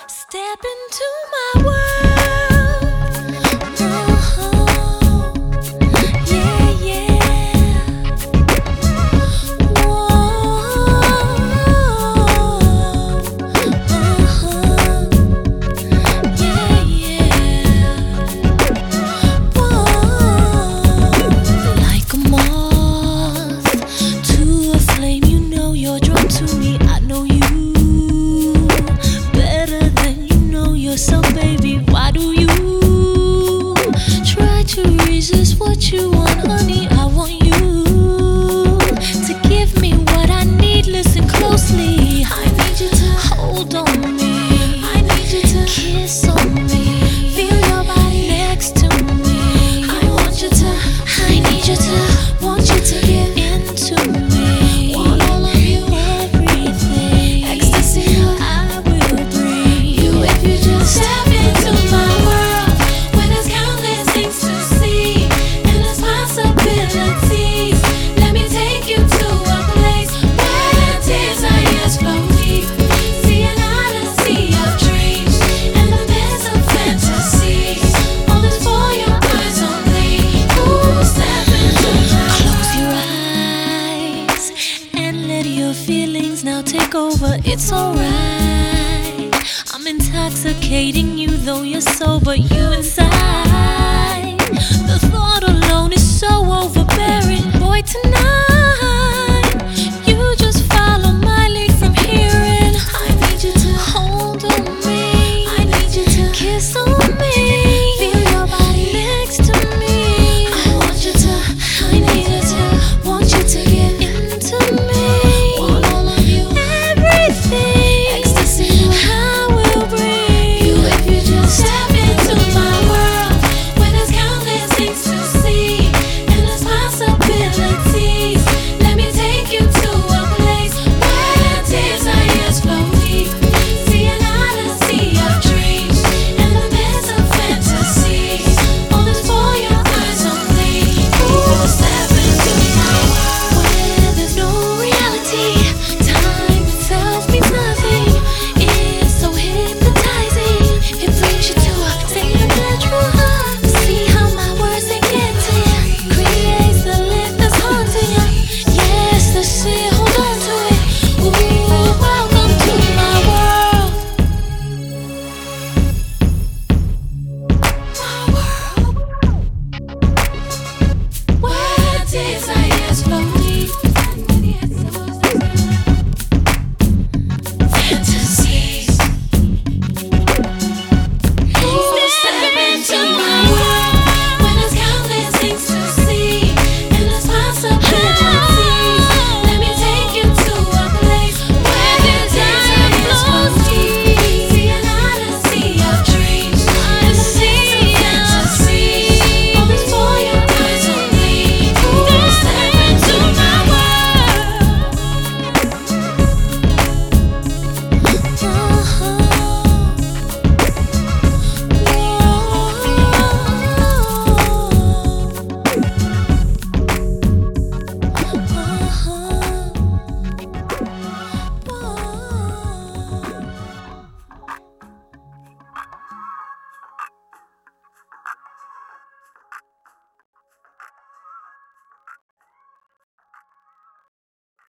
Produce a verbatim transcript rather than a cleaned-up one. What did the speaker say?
Step into my world. Uh-huh. Yeah, yeah. Whoa. Uh-huh. Yeah, yeah. Whoa. Like a moth to a flame, you know you're drawn to me. I know you better than you know yourself, baby. Why do you try to resist what you want, honey? I want you to give me what I need. Listen closely. I need you to hold on me. I need you to kiss on me. Feel your body next to me. I want you to, I need you to, want you to get into me. Want all of you, everything. Ecstasy, I will bring you if you just step into my world. Where there's countless things to see and there's possibilities. Let me take you to a place where desires flow deep. See an odyssey of dreams and the best of fantasies. All this for your eyes only. Ooh, step into my Close your eyes and let your feelings now take over. It's alright. I'm intoxicating you, though you're sober. You inside. The thought alone is so overbearing. Boy, tonight